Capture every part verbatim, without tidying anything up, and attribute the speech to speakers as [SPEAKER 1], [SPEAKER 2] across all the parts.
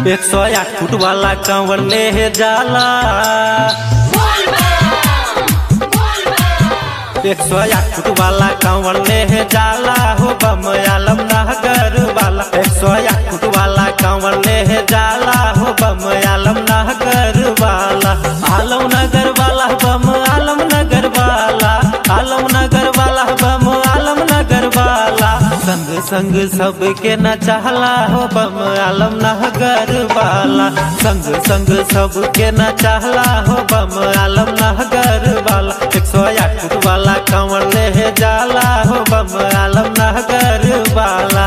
[SPEAKER 1] एक सौ आठ फुट वाला कांवर ले जाला। एक सौ आठ फुट वाला कांवर ले जाला हो बम आलम नगर वाला। एक सौ आठ फुट वाला कांवर ले जाला हो बम आलम नगर वाला। आलम नगर वाला बम आलम नगर वाला। आलम नगर वाला बम आलम नगर वाला। संग संग सबके न चाहला हो बम आलम नगर वाला। संग संग सबके न चाहला हो बम आलम नगर वाला। एक सौ आठ फुट वाला कांवर ले जाला हो बम आलम नगर वाला।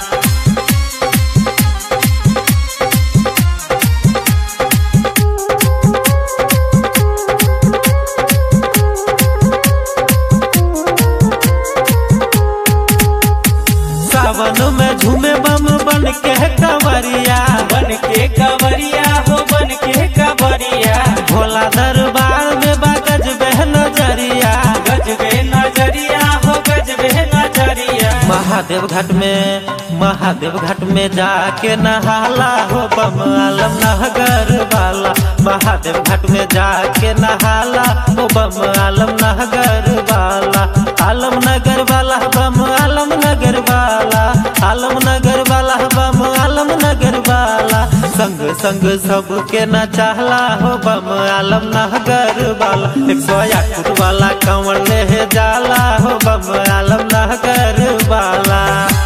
[SPEAKER 1] सावन में झूमे बम बन के कंवरिया।
[SPEAKER 2] बन के कंवरिया हो बन के कंवरिया।
[SPEAKER 1] भोला दरबार में बा गजबे नजरिया।
[SPEAKER 2] गजबे नजरिया हो गजबे नजरिया।
[SPEAKER 1] महादेव घाट में महादेव घाट में जाके नहाला हो बम आलम नगर वाला। महादेव घाट में जाके नहाला हो बम आलम नगर वाला। आलम नगर वाला बम आलम नगर वाला। आलम नगर वाला बम आलम नगर वाला। संग संग सबके न चाहला हो बम आलम नगर वाला। एक सौ आठ फुट वाला कांवर ले जाला हो बम आलम नगर वाला।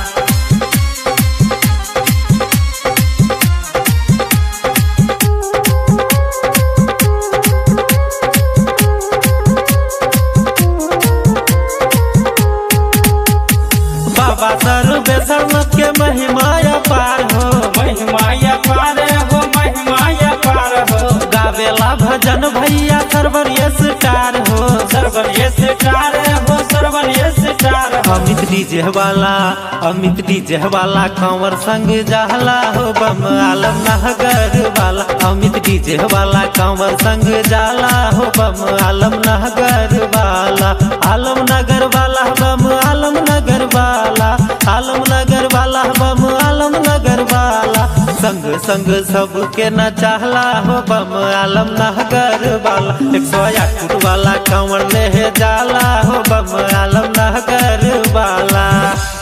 [SPEAKER 1] बाबा सर्वेश्वर के महिमा पार हो।
[SPEAKER 2] महिमा पार हो महिमा पार हो।
[SPEAKER 1] गावेला भजन भैया सर्वर स्टार हो।
[SPEAKER 2] सर्वर स्टार हो सर्वर स्टार हो।
[SPEAKER 1] अमित डीजे वाला अमित डीजे वाला कांवर संग जाला हो बम आलम नगर वाला। अमित डीजे वाला कांवर संग जाला हो बम आलम नगर वाला। आलम नगर वाला बम आलम नगर वाला। आलम नगर वाला बम आलम नगर वाला। संग संग सबके न चाहला हो बम आलम नगर वाला। एक सौ आठ फुट वाला कांवर ले जाला हो बम आलम नगर वाला।